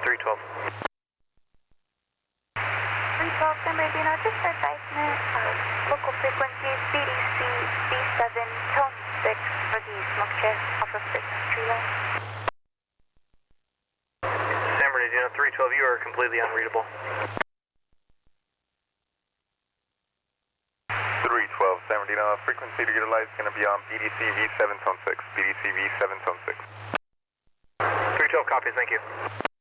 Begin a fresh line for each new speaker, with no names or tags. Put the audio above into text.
312.
312, San Bernardino, just advisement, local frequency BDC B7, tone 6 for the smoke check off of Business Tree Lane.
San Bernardino, 312, you are completely unreadable.
312, San Bernardino, frequency to utilize is going to be on BDC V7 tone 6. BDC V7 tone 6.
312 copies, thank you.